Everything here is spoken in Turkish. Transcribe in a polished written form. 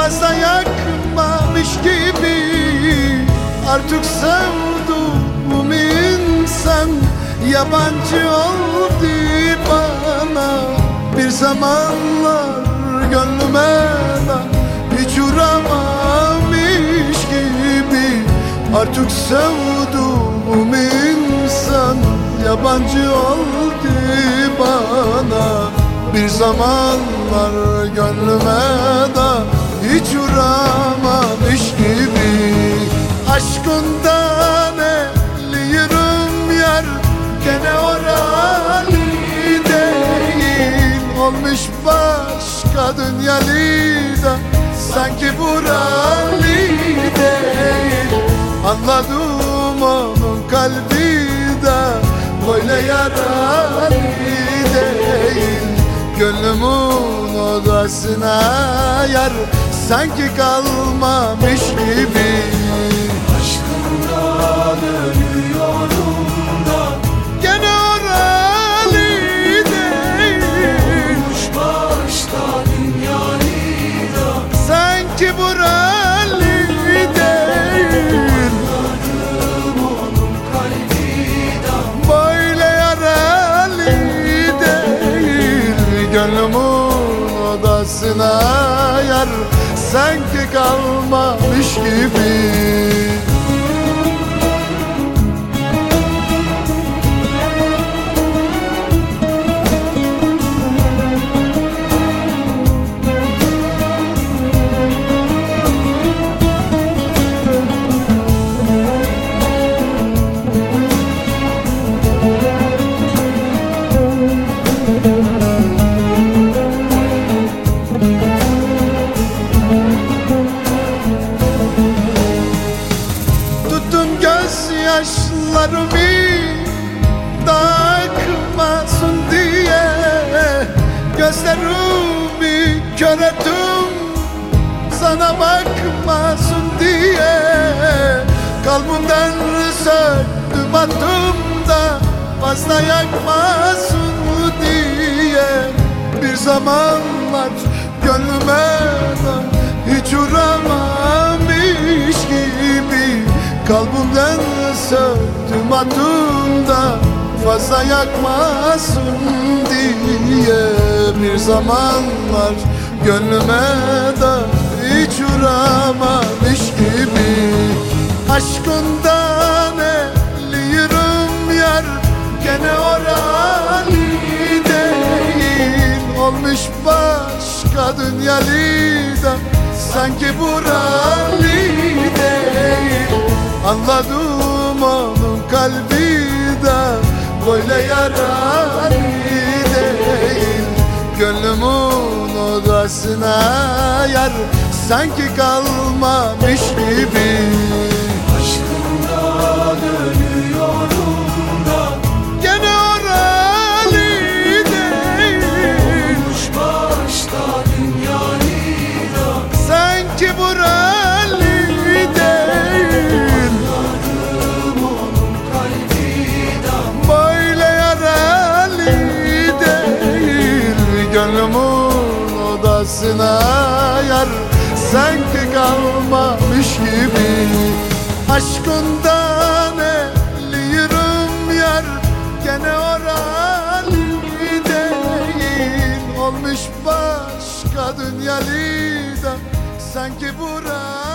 fazla yakmamış gibi. Artık sevduğum insan yabancı oldu bana. Bir zamanlar gönlüme de hiç uğramamış gibi. Artık sevduğum insan yabancı oldu bana. Bir zamanlar gönlüme de hiç uğramamış gibi. Aşkından eliyorum yar, gene oralı değil. Olmuş başka dünyalı da sanki buralı değil. Anladım onun kalbi de böyle yaralı değil. Gönlümün odasına yar sanki kalmamış gibi. Aşkından ölüyorum da gene oralı değil. Olmuş başka dünyalı da sanki buralı değil. Anladım onun kalbinden Böyle yaralı değil. Gönlümün odasına yar sanki kalmamış gibi. Yaşlarımı dağıtmasın diye gözlerimi kör ettim, sana bakmasın diye. Kalbimden söktüm attım da fazla yakmasın diye. Bir zamanlar gönlüme de hiç uğramamış gibi. Kalbimden söktüm attım da fazla yakmasın diye. Bir zamanlar gönlüme de hiç uğramamış gibi. Aşkından eliyorum yar, gene oralı değil. Olmuş başka dünyalı da sanki buralı değil. Anladım onun kalbi de böyle yaralı değil. Gönlümün odasına yar sanki kalmamış gibi. Aşkından ölüyorum da gene oralı değil. Olmuş başka dünyalı da sanki buralı değil. Anladım onun kalbinden Böyle yaralı değil. Gönlümün odasına yar sanki kalmamış gibi. Aşkından eliyorum yar, gene oralı değil. Olmuş başka dünyalı da sanki buralı